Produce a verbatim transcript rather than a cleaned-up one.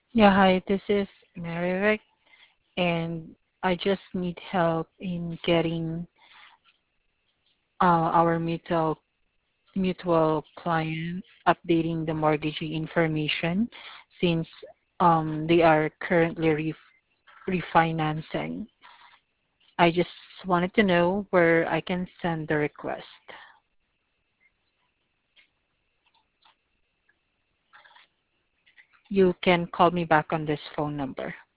Yeah, hi, this is Marivek, and I just need help in getting uh, our mutual mutual client updating the mortgagee information since um, they are currently ref- refinancing. I just wanted to know where I can send the request. You can call me back on this phone number.